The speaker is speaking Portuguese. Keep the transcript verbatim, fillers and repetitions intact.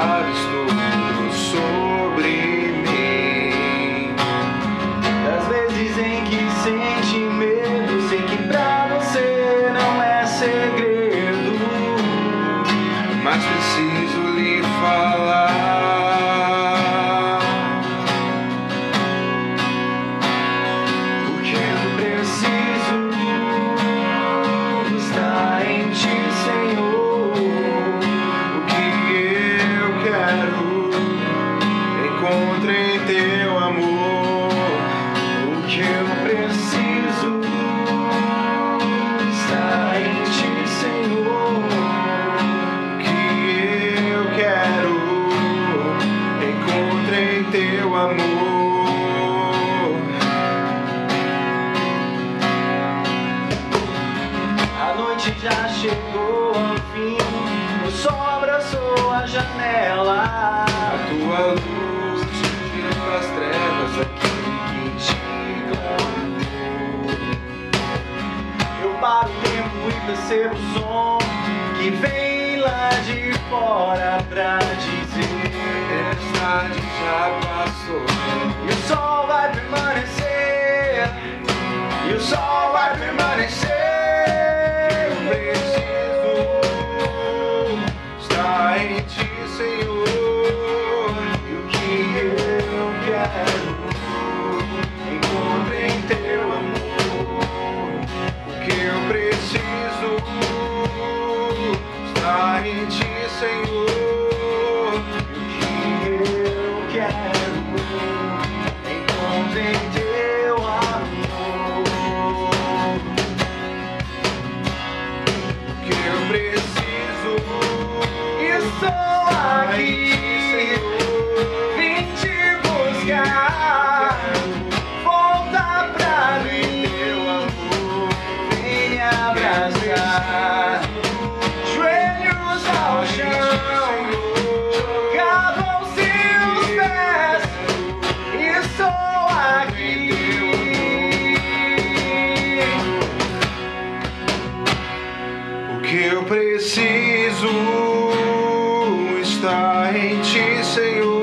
sabes tudo sobre mim. Das vezes em que sente medo, sei que pra você não é segredo, mas preciso lhe falar, porque eu preciso estar em ti, Senhor. o que eu quero encontro em teu amor. O que eu preciso estar em ti, Senhor. O que eu quero encontro em teu amor. A noite já chegou ao fim, o sol abraçou a janela. A tua luz tira as trevas aquele que te encantou. Eu paro o tempo e percebo o som que vem lá de fora pra dizer: Tempestade já passou e o sol vai permanecer, e o sol vai permanecer. Eu preciso estar em ti, Senhor. E o que eu quero encontro em teu amor. O que eu preciso estar em ti, Senhor. E o que eu quero encontro em teu amor. O que eu preciso Estou aqui, vim te buscar. Volta pra mim, vem me abraçar. Joelhos ao chão, jogado aos seus pés. Estou aqui. O que eu preciso está em ti, Senhor.